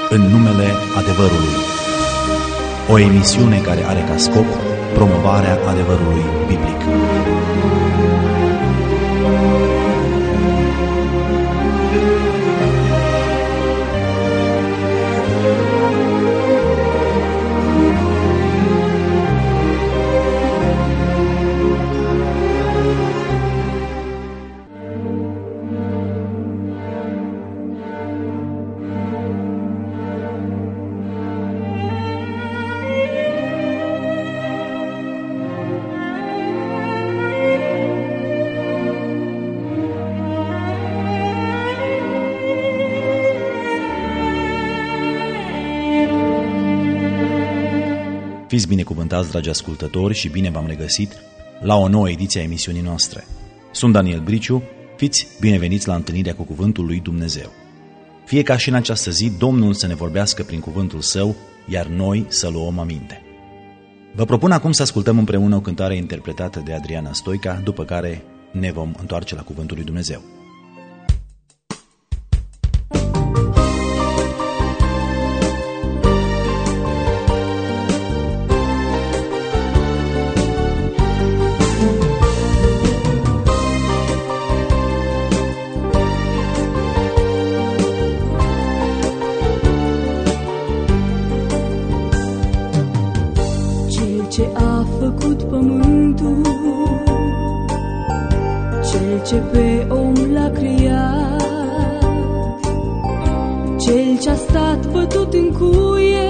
În numele adevărului. O emisiune care are ca scop promovarea adevărului biblic. Fiți binecuvântați, dragi ascultători, și bine v-am regăsit la o nouă ediție a emisiunii noastre. Sunt Daniel Briciu, fiți bineveniți la întâlnirea cu Cuvântul lui Dumnezeu. Fie ca și în această zi Domnul să ne vorbească prin cuvântul Său, iar noi să luăm aminte. Vă propun acum să ascultăm împreună o cântare interpretată de Adriana Stoica, după care ne vom întoarce la Cuvântul lui Dumnezeu. Ce a făcut pământul, Cel ce pe om l-a creat, Cel ce-a stat bătut în cuie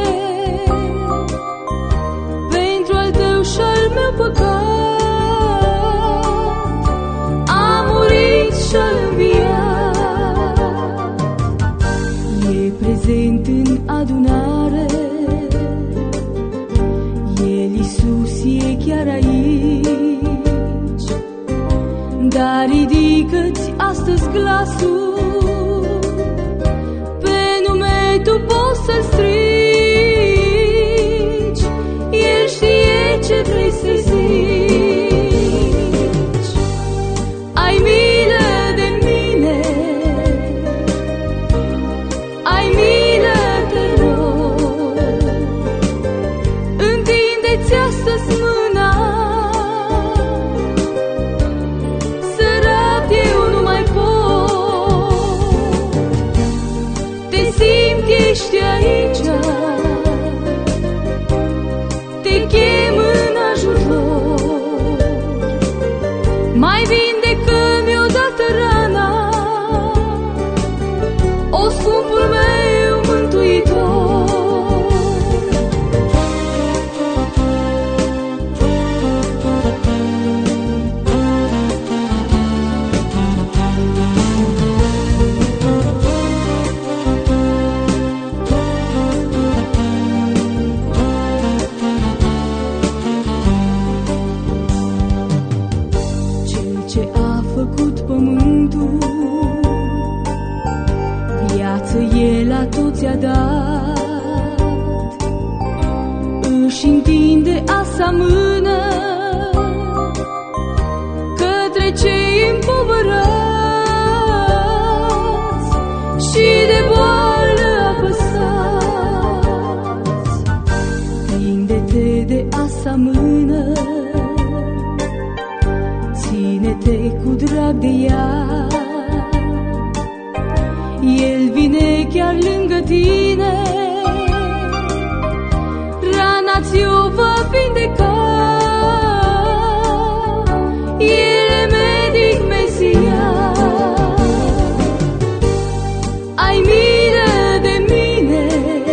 pentru al tău și al meu păcat, a murit și-a înviat, e prezent în adunare. Iisus e chiar aici, dar ridică-ți astăzi glasul, pe nume tu poți să-L strici. El știe ce vrei să zici. Ai milă de mine, ai milă, te rog, întinde-ți astăzi mâna, sărat eu nu mai pot. Te simt că ești aici, te chem în ajutor. Mai vindecă-mi odată rana, o scumpul meu mântuitor. Ce a făcut pământul, viață El a tot ți-a dat, își întinde a sa mână către cei împovărați și de boală apăsați. Prinde-te de a sa mână, ține-te cu drag de ea, El vine chiar lângă tine, rana ți-o va vindeca. El e medic Mesia. Ai milă de mine,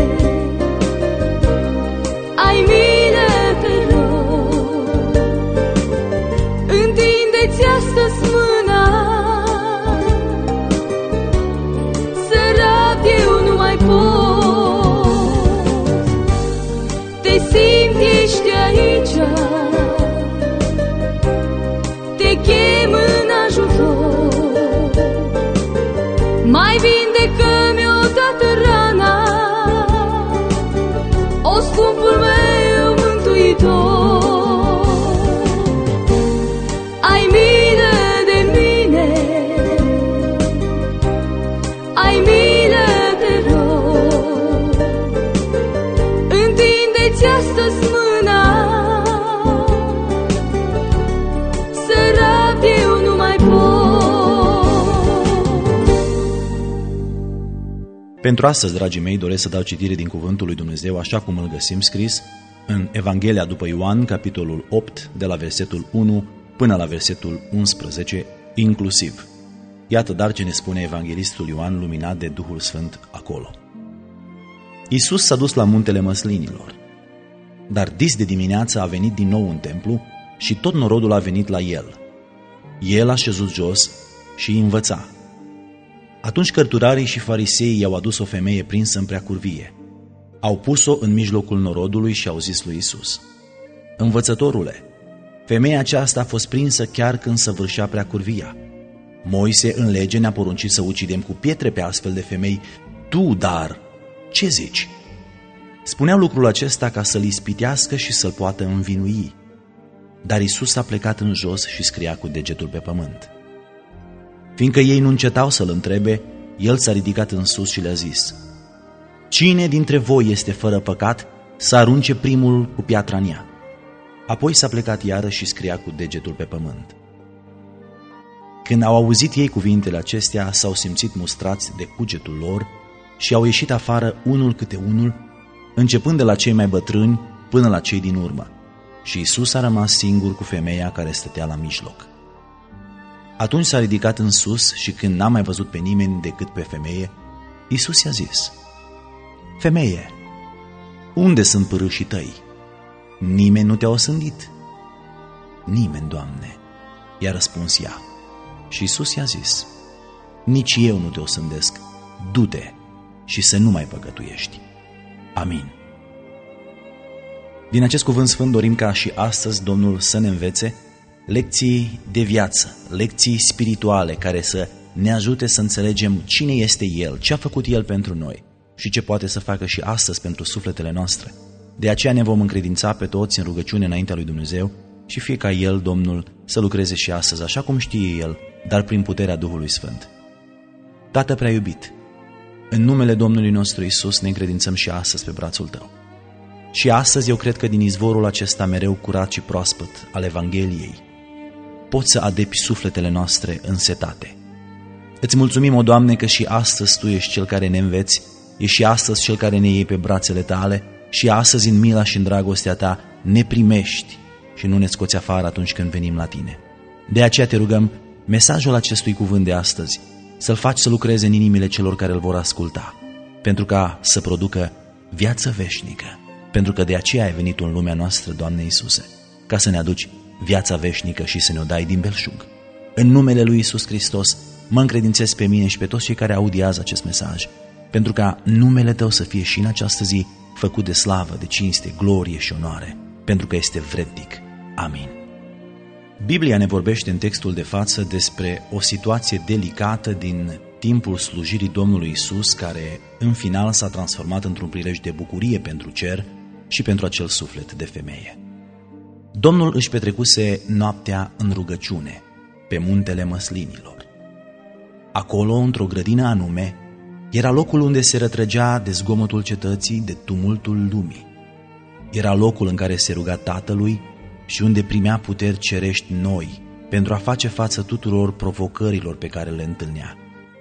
ai milă, te rog, întinde-ți astăzi mâna, sărat eu nu mai pot. Pentru astăzi, dragii mei, doresc să dau citire din Cuvântul lui Dumnezeu așa cum îl găsim scris în Evanghelia după Ioan, capitolul 8, de la versetul 1 până la versetul 11, inclusiv. Iată dar ce ne spune evanghelistul Ioan, luminat de Duhul Sfânt acolo. Iisus s-a dus la muntele Măslinilor, dar dis de dimineață a venit din nou în templu și tot norodul a venit la el. El a șezut jos și îi învăța. Atunci cărturarii și fariseii i-au adus o femeie prinsă în preacurvie. Au pus-o în mijlocul norodului și au zis lui Iisus: Învățătorule, femeia aceasta a fost prinsă chiar când săvârșea preacurvia. Moise în lege ne-a poruncit să ucidem cu pietre pe astfel de femei. Tu, dar, ce zici? Spuneau lucrul acesta ca să-l ispitească și să-l poată învinui. Dar Iisus a plecat în jos și scria cu degetul pe pământ. Fiindcă ei nu încetau să-l întrebe, el s-a ridicat în sus și le-a zis: Cine dintre voi este fără păcat să arunce primul cu piatra în ea? Apoi s-a plecat iarăși și scria cu degetul pe pământ. Când au auzit ei cuvintele acestea, s-au simțit mustrați de cugetul lor și au ieșit afară unul câte unul, începând de la cei mai bătrâni până la cei din urmă. Și Iisus a rămas singur cu femeia care stătea la mijloc. Atunci s-a ridicat în sus și când n-a mai văzut pe nimeni decât pe femeie, Iisus i-a zis: Femeie, unde sunt părâșii tăi? Nimeni nu te-a osândit? Nimeni, Doamne, i-a răspuns ea. Și Iisus i-a zis: Nici eu nu te osândesc, du-te și să nu mai păcătuiești. Amin. Din acest cuvânt sfânt dorim ca și astăzi Domnul să ne învețe lecții de viață, lecții spirituale care să ne ajute să înțelegem cine este El, ce a făcut El pentru noi și ce poate să facă și astăzi pentru sufletele noastre. De aceea ne vom încredința pe toți în rugăciune înaintea lui Dumnezeu și fie ca El, Domnul, să lucreze și astăzi așa cum știe El, dar prin puterea Duhului Sfânt. Tată prea iubit, în numele Domnului nostru Iisus ne încredințăm și astăzi pe brațul Tău. Și astăzi eu cred că din izvorul acesta mereu curat și proaspăt al Evangheliei poți să adepi sufletele noastre însetate. Îți mulțumim, o Doamne, că și astăzi Tu ești Cel care ne înveți, ești și astăzi Cel care ne iei pe brațele Tale și astăzi în mila și în dragostea Ta ne primești și nu ne scoți afară atunci când venim la Tine. De aceea te rugăm, mesajul acestui cuvânt de astăzi să-l faci să lucreze în inimile celor care îl vor asculta, pentru ca să producă viață veșnică, pentru că de aceea ai venit în lumea noastră, Doamne Iisuse, ca să ne aduci viața veșnică și să ne-o dai din belșug. În numele lui Iisus Hristos mă încredințez pe mine și pe toți cei care audiază acest mesaj, pentru ca numele Tău să fie și în această zi făcut de slavă, de cinste, glorie și onoare, pentru că este vrednic. Amin. Biblia ne vorbește în textul de față despre o situație delicată din timpul slujirii Domnului Iisus, care în final s-a transformat într-un prilej de bucurie pentru cer și pentru acel suflet de femeie. Domnul își petrecuse noaptea în rugăciune pe muntele Măslinilor. Acolo, într-o grădină anume, era locul unde se rătrăgea de zgomotul cetății, de tumultul lumii. Era locul în care se ruga Tatălui și unde primea puteri cerești noi pentru a face față tuturor provocărilor pe care le întâlnea.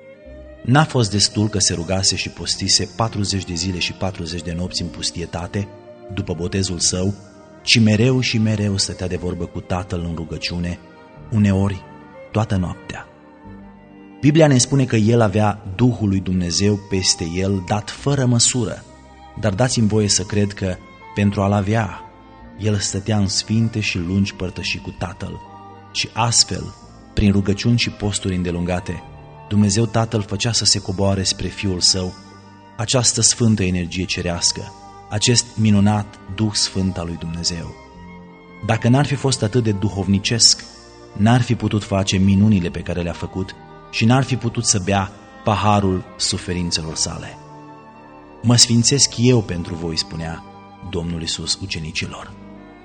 N-a fost destul că se rugase și postise 40 de zile și 40 de nopți în pustietate după botezul său, ci mereu și mereu stătea de vorbă cu Tatăl în rugăciune, uneori toată noaptea. Biblia ne spune că el avea Duhul lui Dumnezeu peste el, dat fără măsură, dar dați-mi voie să cred că pentru a-l avea, el stătea în sfinte și lungi părtășii cu Tatăl și astfel, prin rugăciuni și posturi îndelungate, Dumnezeu Tatăl făcea să se coboare spre Fiul Său această sfântă energie cerească, acest minunat Duh Sfânt al lui Dumnezeu. Dacă n-ar fi fost atât de duhovnicesc, n-ar fi putut face minunile pe care le-a făcut și n-ar fi putut să bea paharul suferințelor sale. Mă sfințesc eu pentru voi, spunea Domnul Iisus ucenicilor.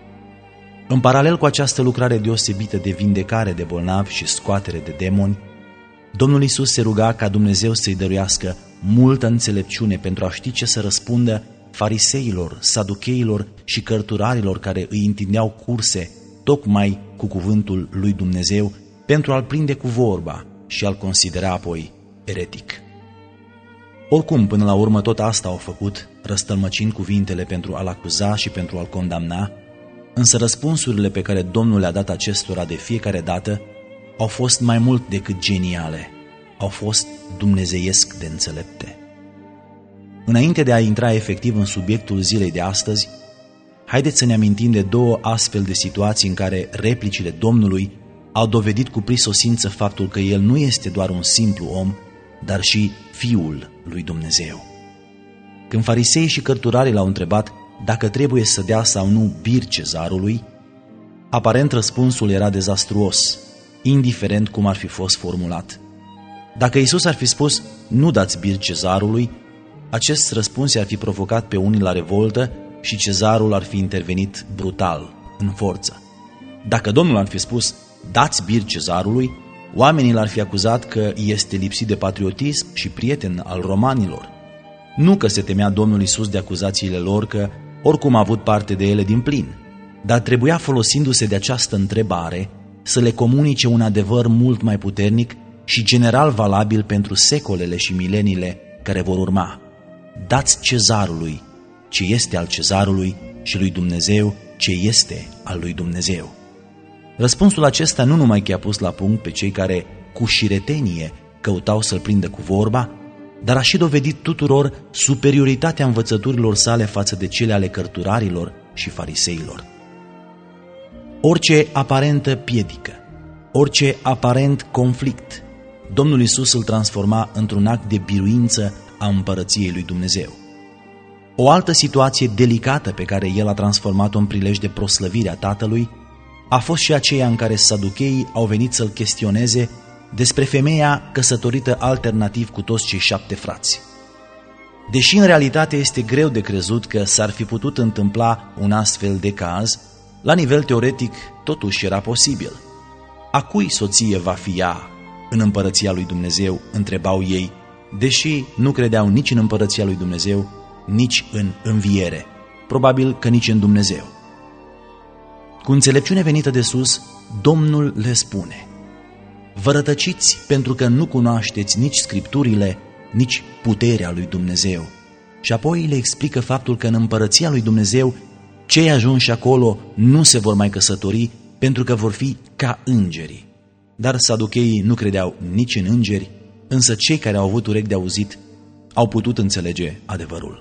În paralel cu această lucrare deosebită de vindecare de bolnavi și scoatere de demoni, Domnul Iisus se ruga ca Dumnezeu să-i dăruiască multă înțelepciune pentru a ști ce să răspundă fariseilor, saducheilor și cărturarilor care îi întindeau curse tocmai cu cuvântul lui Dumnezeu pentru a-l prinde cu vorba și a-l considera apoi eretic. Oricum, până la urmă, tot asta au făcut, răstălmăcind cuvintele pentru a-l acuza și pentru a-l condamna, însă răspunsurile pe care Domnul le-a dat acestora de fiecare dată au fost mai mult decât geniale, au fost dumnezeiesc de înțelepte. Înainte de a intra efectiv în subiectul zilei de astăzi, haideți să ne amintim de două astfel de situații în care replicile Domnului au dovedit cu prisosință faptul că El nu este doar un simplu om, dar și Fiul lui Dumnezeu. Când fariseii și cărturarii l-au întrebat dacă trebuie să dea sau nu bir cezarului, aparent răspunsul era dezastruos, indiferent cum ar fi fost formulat. Dacă Iisus ar fi spus, nu dați bir cezarului, acest răspuns i-ar fi provocat pe unii la revoltă și cezarul ar fi intervenit brutal, în forță. Dacă Domnul ar fi spus, dați bir cezarului, oamenii l-ar fi acuzat că este lipsit de patriotism și prieten al romanilor. Nu că se temea Domnul Iisus de acuzațiile lor, că oricum a avut parte de ele din plin, dar trebuia, folosindu-se de această întrebare, să le comunice un adevăr mult mai puternic și general valabil pentru secolele și mileniile care vor urma. Dați cezarului ce este al cezarului și lui Dumnezeu ce este al lui Dumnezeu. Răspunsul acesta nu numai că i-a pus la punct pe cei care cu șiretenie căutau să-l prindă cu vorba, dar a și dovedit tuturor superioritatea învățăturilor sale față de cele ale cărturarilor și fariseilor. Orice aparentă piedică, orice aparent conflict, Domnul Iisus îl transforma într-un act de biruință a împărăției lui Dumnezeu. O altă situație delicată pe care El a transformat-o în prilej de proslăvire a Tatălui a fost și aceea în care saducheii au venit să-l chestioneze despre femeia căsătorită alternativ cu toți cei 7 frați. Deși în realitate este greu de crezut că s-ar fi putut întâmpla un astfel de caz, la nivel teoretic totuși era posibil. A cui soție va fi ea în împărăția lui Dumnezeu, întrebau ei, deși nu credeau nici în împărăția lui Dumnezeu, nici în înviere, probabil că nici în Dumnezeu. Cu înțelepciune venită de sus, Domnul le spune: vă rătăciți pentru că nu cunoașteți nici Scripturile, nici puterea lui Dumnezeu. Și apoi le explică faptul că în împărăția lui Dumnezeu cei ajunși acolo nu se vor mai căsători pentru că vor fi ca îngerii. Dar saducheii nu credeau nici în îngeri, însă cei care au avut urechi de auzit au putut înțelege adevărul.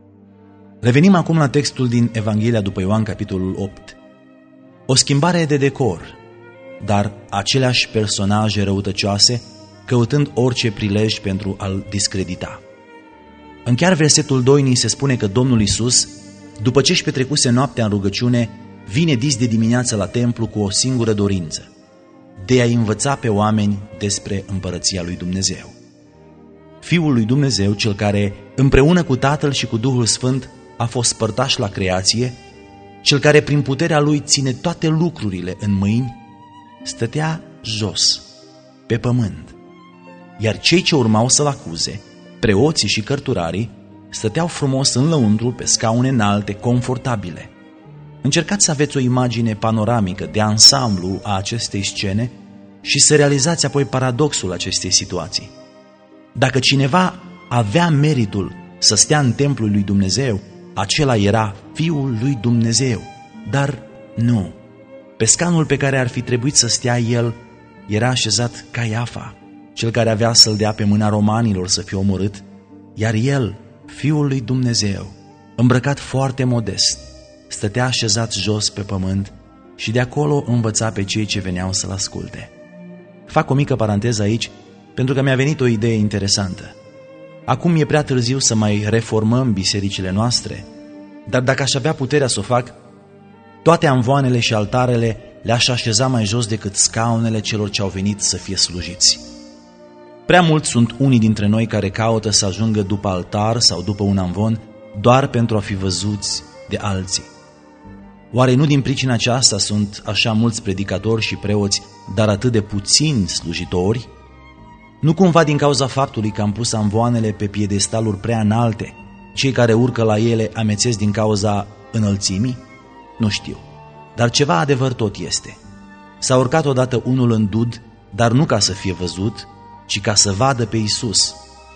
Revenim acum la textul din Evanghelia după Ioan, capitolul 8. O schimbare de decor, dar aceleași personaje răutăcioase, căutând orice prilej pentru a-l discredita. În chiar versetul 2 ni se spune că Domnul Iisus, după ce își petrecuse noaptea în rugăciune, vine dis de dimineață la templu cu o singură dorință: de a învăța pe oameni despre împărăția lui Dumnezeu. Fiul lui Dumnezeu, cel care, împreună cu Tatăl și cu Duhul Sfânt, a fost părtaș la creație, cel care prin puterea lui ține toate lucrurile în mâini, stătea jos, pe pământ. Iar cei ce urmau să-l acuze, preoții și cărturarii, stăteau frumos în lăuntru pe scaune înalte, confortabile. Încercați să aveți o imagine panoramică de ansamblu a acestei scene și să realizați apoi paradoxul acestei situații. Dacă cineva avea meritul să stea în templul lui Dumnezeu, acela era Fiul lui Dumnezeu, dar nu. Pe scaunul pe care ar fi trebuit să stea el era așezat Caiafa, cel care avea să-l dea pe mâna romanilor să fie omorât, iar el, Fiul lui Dumnezeu, îmbrăcat foarte modest, stătea așezat jos pe pământ și de acolo învăța pe cei ce veneau să-l asculte. Fac o mică paranteză aici, pentru că mi-a venit o idee interesantă. Acum e prea târziu să mai reformăm bisericile noastre, dar dacă aș avea puterea să o fac, toate amvoanele și altarele le-aș așeza mai jos decât scaunele celor ce au venit să fie slujiți. Prea mulți sunt unii dintre noi care caută să ajungă după altar sau după un amvon doar pentru a fi văzuți de alții. Oare nu din pricina aceasta sunt așa mulți predicatori și preoți, dar atât de puțini slujitori? Nu cumva din cauza faptului că am pus amvoanele pe piedestaluri prea înalte, cei care urcă la ele amețesc din cauza înălțimii? Nu știu, dar ceva adevăr tot este. S-a urcat odată unul în dud, dar nu ca să fie văzut, ci ca să vadă pe Iisus.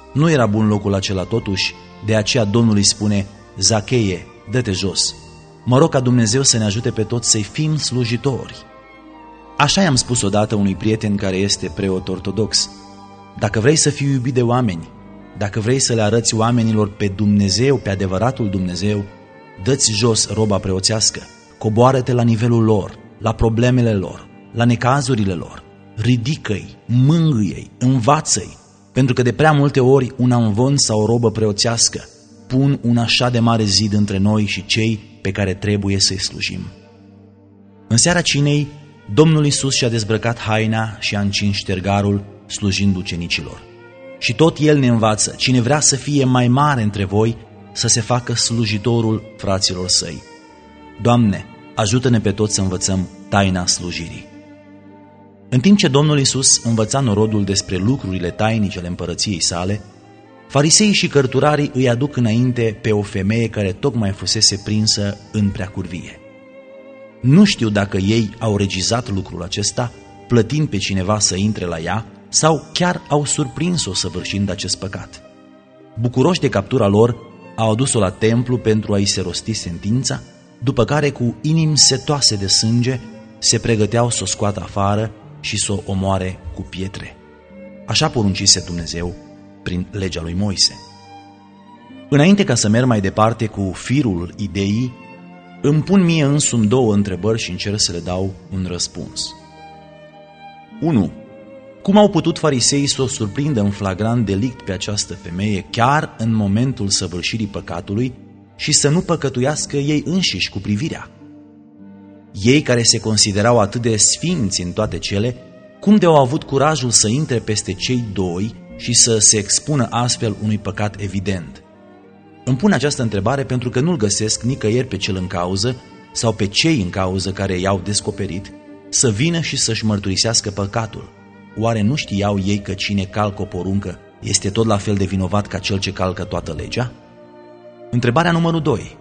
Nu era bun locul acela totuși, de aceea Domnul îi spune: Zacheie, dă-te jos. Mă rog ca Dumnezeu să ne ajute pe toți să-i fim slujitori. Așa i-am spus odată unui prieten care este preot ortodox: dacă vrei să fii iubit de oameni, dacă vrei să le arăți oamenilor pe Dumnezeu, pe adevăratul Dumnezeu, dă-ți jos roba preoțească, coboară-te la nivelul lor, la problemele lor, la necazurile lor, ridică-i, mângâie-i, învață-i, pentru că de prea multe ori un amvon sau o robă preoțească pun un așa de mare zid între noi și cei pe care trebuie să-i slujim. În seara cinei, Domnul Iisus și-a dezbrăcat haina și a încins ștergarul, slujind ucenicilor. Și tot El ne învață: cine vrea să fie mai mare între voi, să se facă slujitorul fraților săi. Doamne, ajută-ne pe toți să învățăm taina slujirii. În timp ce Domnul Iisus învăța norodul despre lucrurile tainice ale împărăției sale, fariseii și cărturarii îi aduc înainte pe o femeie care tocmai fusese prinsă în preacurvie. Nu știu dacă ei au regizat lucrul acesta, plătind pe cineva să intre la ea, sau chiar au surprins-o săvârșind acest păcat. Bucuroși de captura lor, au adus-o la templu pentru a-i se rosti sentința, după care, cu inimi setoase de sânge, se pregăteau să o scoată afară și să o omoare cu pietre. Așa poruncise Dumnezeu prin legea lui Moise. Înainte ca să merg mai departe cu firul ideii, îmi pun mie însumi două întrebări și încerc să le dau un răspuns. 1. Cum au putut fariseii să o surprindă în flagrant delict pe această femeie chiar în momentul săvârșirii păcatului și să nu păcătuiască ei înșiși cu privirea? Ei, care se considerau atât de sfinți în toate cele, cum de au avut curajul să intre peste cei doi și să se expună astfel unui păcat evident? Îmi pun această întrebare pentru că nu-l găsesc nicăieri pe cel în cauză sau pe cei în cauză care i-au descoperit să vină și să-și mărturisească păcatul. Oare nu știau ei că cine calcă o poruncă este tot la fel de vinovat ca cel ce calcă toată legea? Întrebarea numărul 2.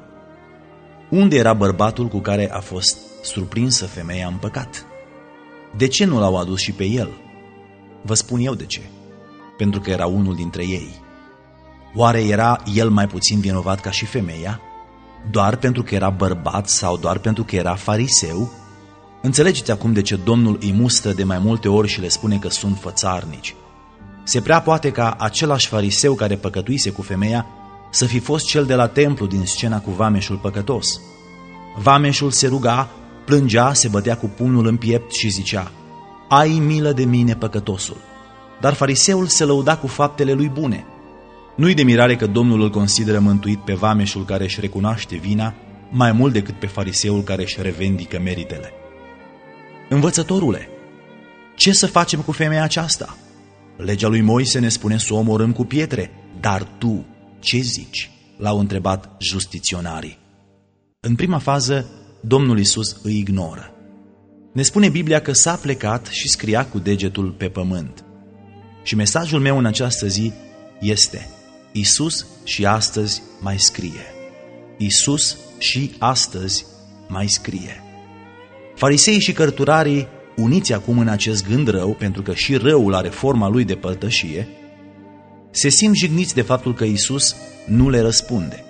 Unde era bărbatul cu care a fost surprinsă femeia în păcat? De ce nu l-au adus și pe el? Vă spun eu de ce. Pentru că era unul dintre ei. Oare era el mai puțin vinovat ca și femeia? Doar pentru că era bărbat sau doar pentru că era fariseu? Înțelegeți acum de ce Domnul îi mustră de mai multe ori și le spune că sunt fățarnici. Se prea poate ca același fariseu care păcătuise cu femeia să fi fost cel de la templu din scena cu vameșul păcătos. Vameșul se ruga, plângea, se bătea cu pumnul în piept și zicea: ai milă de mine, păcătosul. Dar fariseul se lăuda cu faptele lui bune. Nu-i de mirare că Domnul îl consideră mântuit pe vameșul care își recunoaște vina mai mult decât pe fariseul care își revendică meritele. Învățătorule, ce să facem cu femeia aceasta? Legea lui Moise ne spune să o omorâm cu pietre, dar tu ce zici? L-au întrebat justiționarii. În prima fază, Domnul Iisus îi ignoră. Ne spune Biblia că s-a plecat și scria cu degetul pe pământ. Și mesajul meu în această zi este: Iisus și astăzi mai scrie. Iisus și astăzi mai scrie. Fariseii și cărturarii, uniți acum în acest gând rău, pentru că și răul are forma lui de părtășie, se simt jigniți de faptul că Iisus nu le răspunde.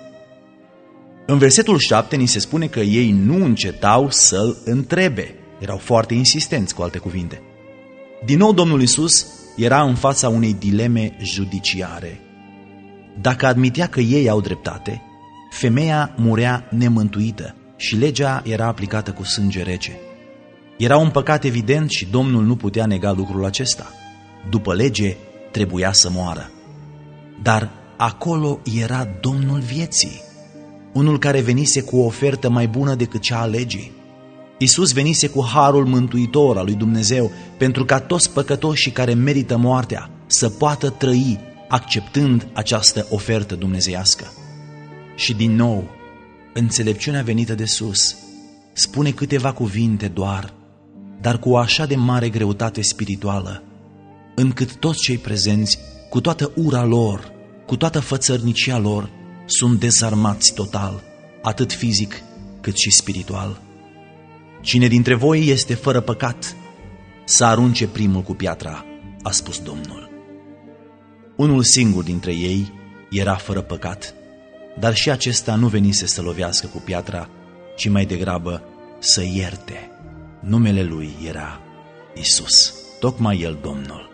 În versetul 7 ni se spune că ei nu încetau să-l întrebe. Erau foarte insistenți, cu alte cuvinte. Din nou, Domnul Iisus era în fața unei dileme judiciare. Dacă admitea că ei au dreptate, femeia murea nemântuită și legea era aplicată cu sânge rece. Era un păcat evident și Domnul nu putea nega lucrul acesta. După lege, trebuia să moară. Dar acolo era Domnul vieții, unul care venise cu o ofertă mai bună decât cea a legii. Iisus venise cu harul mântuitor al lui Dumnezeu pentru ca toți păcătoșii care merită moartea să poată trăi acceptând această ofertă dumnezeiască. Și din nou, înțelepciunea venită de sus spune câteva cuvinte doar, dar cu o așa de mare greutate spirituală, încât toți cei prezenți, cu toată ura lor, cu toată fățărnicia lor, sunt dezarmați total, atât fizic cât și spiritual. Cine dintre voi este fără păcat, să arunce primul cu piatra, a spus Domnul. Unul singur dintre ei era fără păcat, dar și acesta nu venise să lovească cu piatra, ci mai degrabă să ierte. Numele lui era Isus, tocmai el Domnul.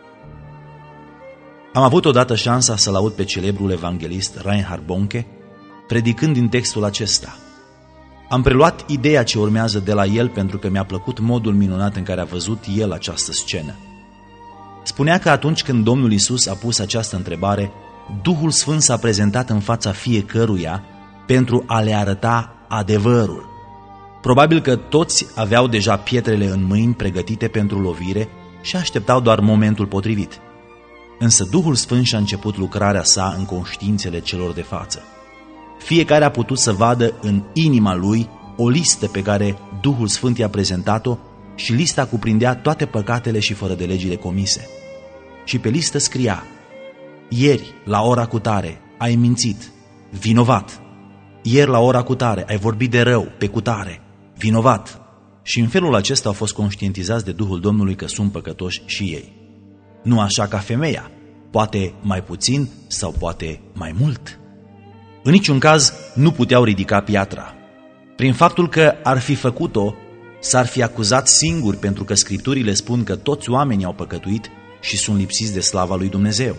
Am avut odată șansa să-l aud pe celebrul evanghelist Reinhard Bonke predicând din textul acesta. Am preluat ideea ce urmează de la el pentru că mi-a plăcut modul minunat în care a văzut el această scenă. Spunea că atunci când Domnul Isus a pus această întrebare, Duhul Sfânt s-a prezentat în fața fiecăruia pentru a le arăta adevărul. Probabil că toți aveau deja pietrele în mâini pregătite pentru lovire și așteptau doar momentul potrivit. Însă Duhul Sfânt și-a început lucrarea sa în conștiințele celor de față. Fiecare a putut să vadă în inima lui o listă pe care Duhul Sfânt i-a prezentat-o și lista cuprindea toate păcatele și fără de legile comise. Și pe listă scria: ieri, la ora cutare, ai mințit, vinovat. Ieri, la ora cutare, ai vorbit de rău, pe cutare, vinovat. Și în felul acesta au fost conștientizați de Duhul Domnului că sunt păcătoși și ei. Nu așa ca femeia, poate mai puțin sau poate mai mult. În niciun caz nu puteau ridica piatra. Prin faptul că ar fi făcut-o, s-ar fi acuzat singuri, pentru că Scripturile spun că toți oamenii au păcătuit și sunt lipsiți de slava lui Dumnezeu.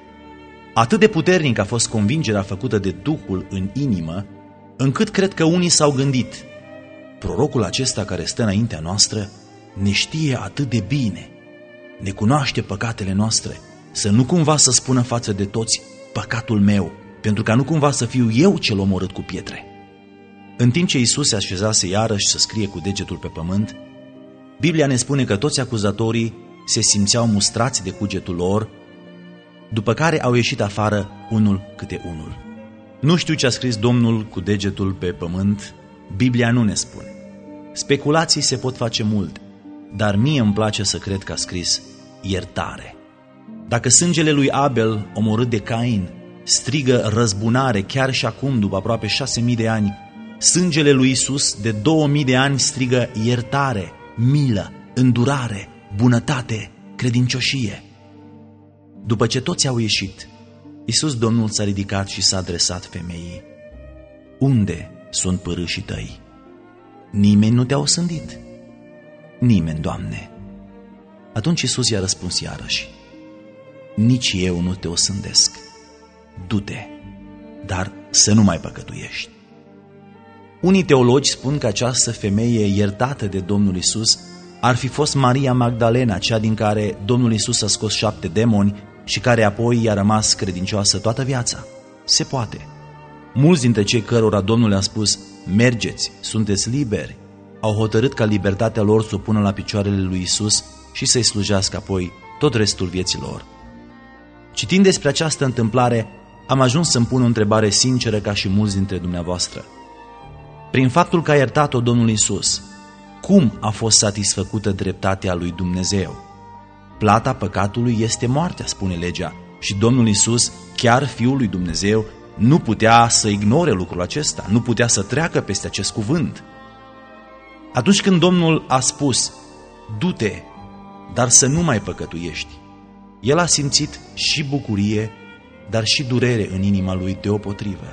Atât de puternic a fost convingerea făcută de Duhul în inimă, încât cred că unii s-au gândit: prorocul acesta care stă înaintea noastră ne știe atât de bine, ne cunoaște păcatele noastre, să nu cumva să spună față de toți păcatul meu, pentru ca nu cumva să fiu eu cel omorât cu pietre. În timp ce Iisus se așezase iarăși să scrie cu degetul pe pământ, Biblia ne spune că toți acuzatorii se simțeau mustrați de cugetul lor, după care au ieșit afară unul câte unul. Nu știu ce a scris Domnul cu degetul pe pământ, Biblia nu ne spune. Speculații se pot face multe, dar mie îmi place să cred că a scris iertare. Dacă sângele lui Abel, omorât de Cain, strigă răzbunare chiar și acum, după aproape 6.000 de ani, sângele lui Isus de 2000 de ani strigă iertare, milă, îndurare, bunătate, credincioșie. După ce toți au ieșit, Iisus Domnul s-a ridicat și s-a adresat femeii: unde sunt părâșii tăi? Nimeni nu te-a osândit? Nimeni, Doamne. Atunci Iisus i-a răspuns iarăși: nici eu nu te osândesc. Du-te, dar să nu mai păcătuiești. Unii teologi spun că această femeie iertată de Domnul Iisus ar fi fost Maria Magdalena, cea din care Domnul Iisus a scos 7 demoni și care apoi i-a rămas credincioasă toată viața. Se poate. Mulți dintre cei cărora Domnul le-a spus: mergeți, sunteți liberi, au hotărât ca libertatea lor să o pună la picioarele lui Iisus și să-i slujească apoi tot restul vieții lor. Citind despre această întâmplare, am ajuns să-mi pun o întrebare sinceră, ca și mulți dintre dumneavoastră. Prin faptul că a iertat-o Domnul Iisus, cum a fost satisfăcută dreptatea lui Dumnezeu? Plata păcatului este moartea, spune legea, și Domnul Iisus, chiar Fiul lui Dumnezeu, nu putea să ignore lucrul acesta, nu putea să treacă peste acest cuvânt. Atunci când Domnul a spus: du-te, dar să nu mai păcătuiești, el a simțit și bucurie, dar și durere în inima lui deopotrivă.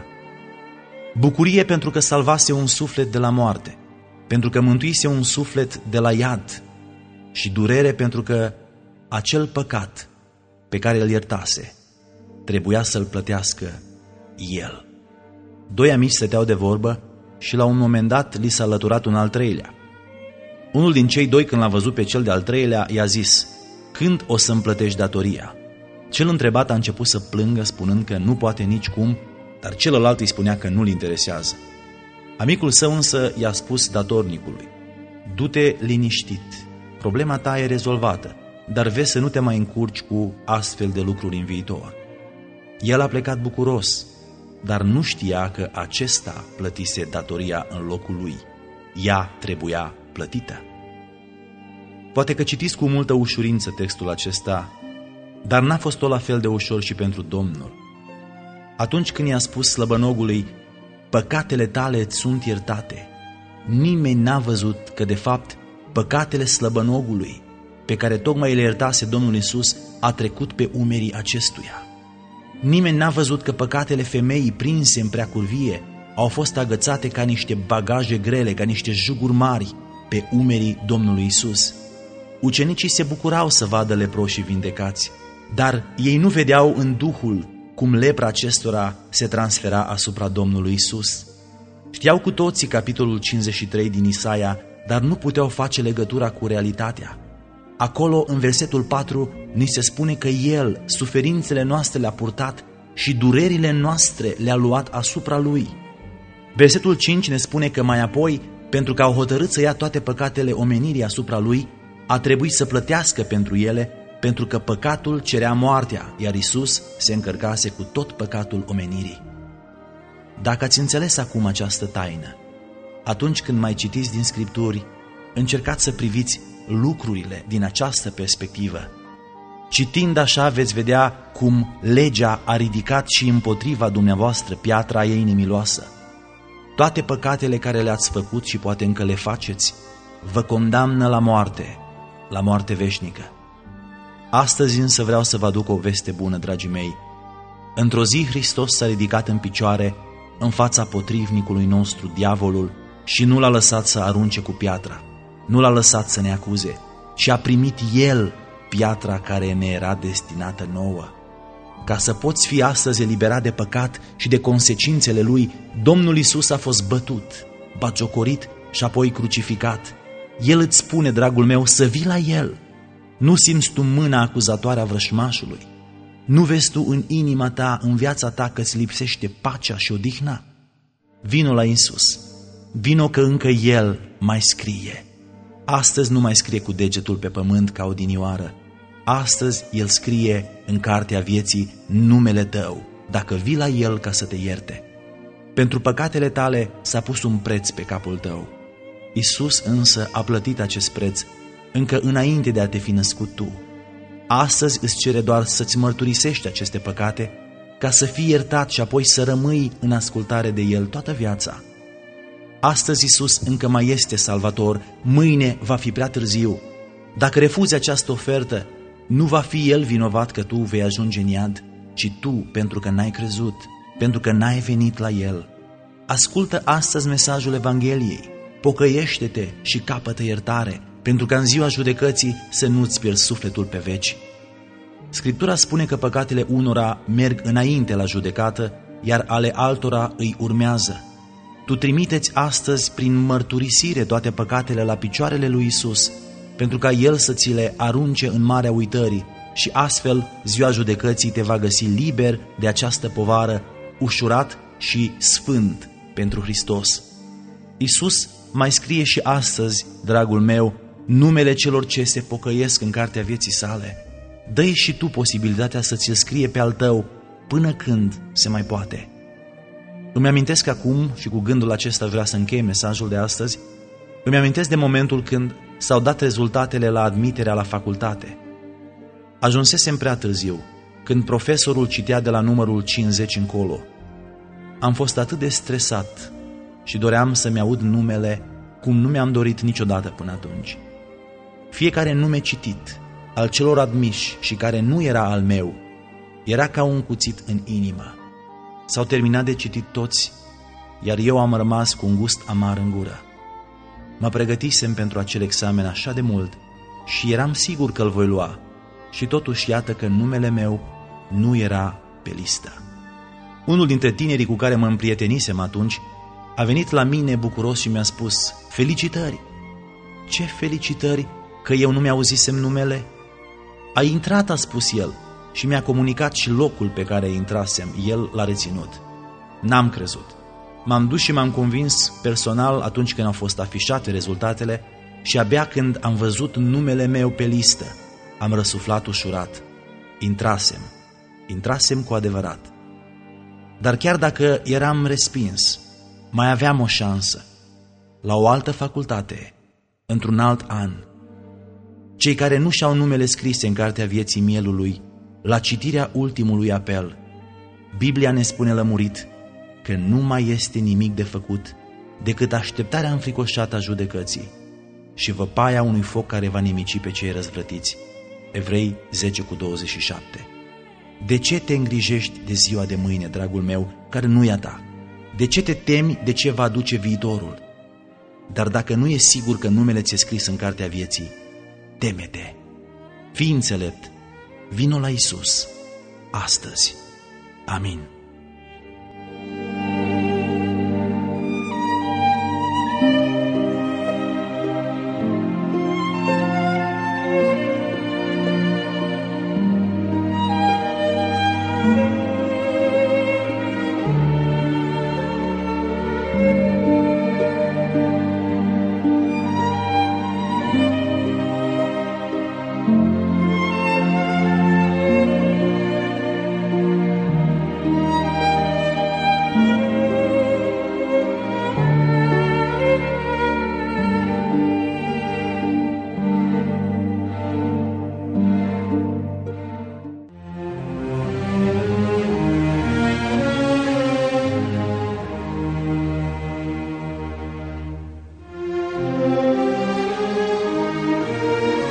Bucurie pentru că salvase un suflet de la moarte, pentru că mântuise un suflet de la iad, și durere pentru că acel păcat pe care îl iertase trebuia să-l plătească el. 2 amici stăteau de vorbă și la un moment dat li s-a alăturat un al treilea. Unul din cei 2, când l-a văzut pe cel de-al treilea, i-a zis: când o să-mi plătești datoria? Cel întrebat a început să plângă, spunând că nu poate nicicum, dar celălalt îi spunea că nu-l interesează. Amicul său însă i-a spus datornicului: du-te liniștit, problema ta e rezolvată, dar vezi să nu te mai încurci cu astfel de lucruri în viitor. El a plecat bucuros, dar nu știa că acesta plătise datoria în locul lui. Ea trebuia plătită. Poate că citiți cu multă ușurință textul acesta, dar n-a fost tot la fel de ușor și pentru Domnul. Atunci când i-a spus slăbănogului: păcatele tale îți sunt iertate, nimeni n-a văzut că de fapt păcatele slăbănogului, pe care tocmai le iertase Domnul Iisus, a trecut pe umerii acestuia. Nimeni n-a văzut că păcatele femeii prinse în preacurvie au fost agățate ca niște bagaje grele, ca niște juguri mari pe umerii Domnului Isus. Ucenicii se bucurau să vadă leproșii vindecați, dar ei nu vedeau în Duhul cum lepra acestora se transfera asupra Domnului Isus. Știau cu toții capitolul 53 din Isaia, dar nu puteau face legătura cu realitatea. Acolo, în versetul 4, ni se spune că El suferințele noastre le-a purtat și durerile noastre le-a luat asupra Lui. Versetul 5 ne spune că mai apoi, pentru că au hotărât să ia toate păcatele omenirii asupra Lui, a trebuit să plătească pentru ele, pentru că păcatul cerea moartea, iar Isus se încărcase cu tot păcatul omenirii. Dacă ați înțeles acum această taină, atunci când mai citiți din Scripturi, încercați să priviți lucrurile din această perspectivă. Citind așa veți vedea cum legea a ridicat și împotriva dumneavoastră piatra ei nemiloasă. Toate păcatele care le-ați făcut și poate încă le faceți, vă condamnă la moarte veșnică. Astăzi însă vreau să vă aduc o veste bună, dragii mei. Într-o zi Hristos s-a ridicat în picioare în fața potrivnicului nostru, diavolul, și nu l-a lăsat să arunce cu piatra, nu l-a lăsat să ne acuze, ci a primit El piatra care ne era destinată nouă. Ca să poți fi astăzi eliberat de păcat și de consecințele lui, Domnul Iisus a fost bătut, batjocorit și apoi crucificat. El îți spune, dragul meu, să vii la El. Nu simți tu mâna acuzatoare a vrășmașului? Nu vezi tu în inima ta, în viața ta, că îți lipsește pacea și odihna? Vino la Iisus, vino că încă El mai scrie. Astăzi nu mai scrie cu degetul pe pământ ca odinioară. Astăzi El scrie în cartea vieții numele tău, dacă vii la El ca să te ierte. Pentru păcatele tale s-a pus un preț pe capul tău. Iisus însă a plătit acest preț încă înainte de a te fi născut tu. Astăzi îți cere doar să-ți mărturisești aceste păcate ca să fii iertat și apoi să rămâi în ascultare de El toată viața. Astăzi Iisus încă mai este salvator, mâine va fi prea târziu. Dacă refuzi această ofertă, nu va fi El vinovat că tu vei ajunge în iad, ci tu pentru că n-ai crezut, pentru că n-ai venit la El. Ascultă astăzi mesajul Evangheliei, pocăiește-te și capătă iertare, pentru că în ziua judecății să nu-ți pierzi sufletul pe veci. Scriptura spune că păcatele unora merg înainte la judecată, iar ale altora îi urmează. Tu trimiteți astăzi prin mărturisire toate păcatele la picioarele lui Iisus, pentru ca El să ți le arunce în marea uitării și astfel ziua judecății te va găsi liber de această povară, ușurat și sfânt pentru Hristos. Iisus mai scrie și astăzi, dragul meu, numele celor ce se pocăiesc în cartea vieții sale. Dă-i și tu posibilitatea să ți-l scrie pe al tău până când se mai poate. Îmi amintesc acum, și cu gândul acesta vreau să închei mesajul de astăzi, îmi amintesc de momentul când s-au dat rezultatele la admiterea la facultate. Ajunsesem prea târziu, când profesorul citea de la numărul 50 încolo. Am fost atât de stresat și doream să-mi aud numele cum nu mi-am dorit niciodată până atunci. Fiecare nume citit, al celor admiși și care nu era al meu, era ca un cuțit în inimă. S-au terminat de citit toți, iar eu am rămas cu un gust amar în gură. Mă pregătisem pentru acel examen așa de mult și eram sigur că îl voi lua, și totuși iată că numele meu nu era pe listă. Unul dintre tinerii cu care mă împrietenisem atunci a venit la mine bucuros și mi-a spus: felicitări! Ce felicitări? Că eu nu mi-auzisem numele? A intrat, a spus el, și mi-a comunicat și locul pe care intrasem. El l-a reținut. N-am crezut. M-am dus și m-am convins personal atunci când au fost afișate rezultatele și abia când am văzut numele meu pe listă, am răsuflat ușurat. Intrasem cu adevărat. Dar chiar dacă eram respins, mai aveam o șansă, la o altă facultate, într-un alt an. Cei care nu și-au numele scrise în cartea vieții mielului, la citirea ultimului apel, Biblia ne spune lămurit că nu mai este nimic de făcut decât așteptarea înfricoșată a judecății și văpaia unui foc care va nimici pe cei răzvrătiți. Evrei 10:27. De ce te îngrijești de ziua de mâine, dragul meu, care nu e a ta? De ce te temi de ce va aduce viitorul? Dar dacă nu e sigur că numele ți-e scris în cartea vieții, teme-te. Fii înțelept, vino la Iisus astăzi. Amin.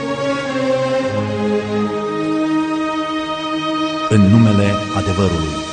În numele adevărului.